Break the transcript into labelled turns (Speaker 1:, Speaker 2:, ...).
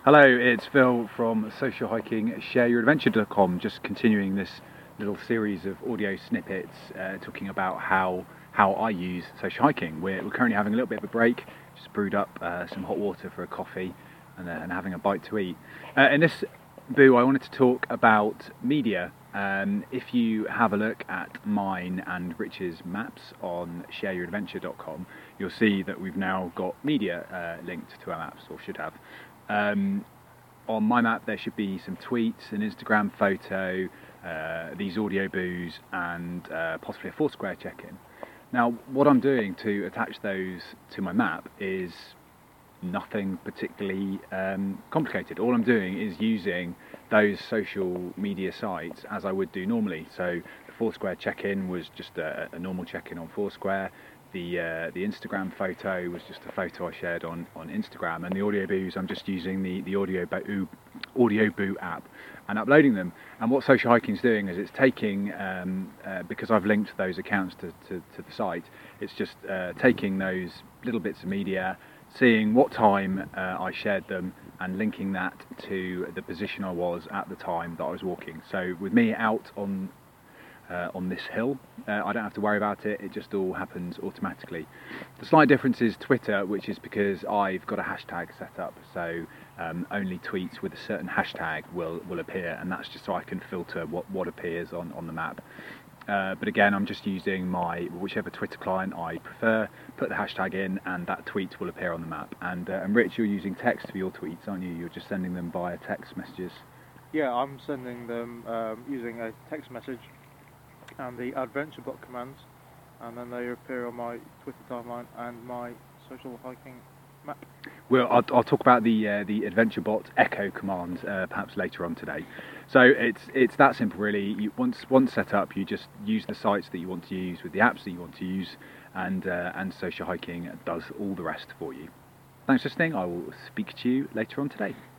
Speaker 1: Hello, it's Phil from Social Hiking ShareYourAdventure.com, just continuing this little series of audio snippets talking about how I use social hiking. We're currently having a little bit of a break, just brewed up some hot water for a coffee and having a bite to eat. In this boo, I wanted to talk about media. If you have a look at mine and Rich's maps on ShareYourAdventure.com, you'll see that we've now got media linked to our maps, or should have. On my map there should be some tweets, an Instagram photo, these audio boos, and possibly a Foursquare check-in. Now what I'm doing to attach those to my map is nothing particularly complicated. All I'm doing is using those social media sites as I would do normally. So the Foursquare check-in was just a normal check-in on Foursquare. The Instagram photo was just a photo I shared on Instagram, and the audio boos, I'm just using the Audio Boo app and uploading them. And what Social Hiking is doing is it's taking, because I've linked those accounts to the site, it's just taking those little bits of media, seeing what time I shared them, and linking that to the position I was at the time that I was walking. So with me out on this hill, I don't have to worry about it, it just all happens automatically. The slight difference is Twitter, which is because I've got a hashtag set up, so only tweets with a certain hashtag will appear, and that's just so I can filter what appears on the map. But again, I'm just using my whichever Twitter client I prefer, put the hashtag in, and that tweet will appear on the map. And Rich, you're using text for your tweets, aren't you? You're just sending them via text messages.
Speaker 2: Yeah, I'm sending them using a text message and the AdventureBot commands, and then they appear on my Twitter timeline and my Social Hiking map.
Speaker 1: Well, I'll talk about the AdventureBot echo command perhaps later on today. So it's that simple really. Once set up, you just use the sites that you want to use with the apps that you want to use, and Social Hiking does all the rest for you. Thanks for listening. I will speak to you later on today.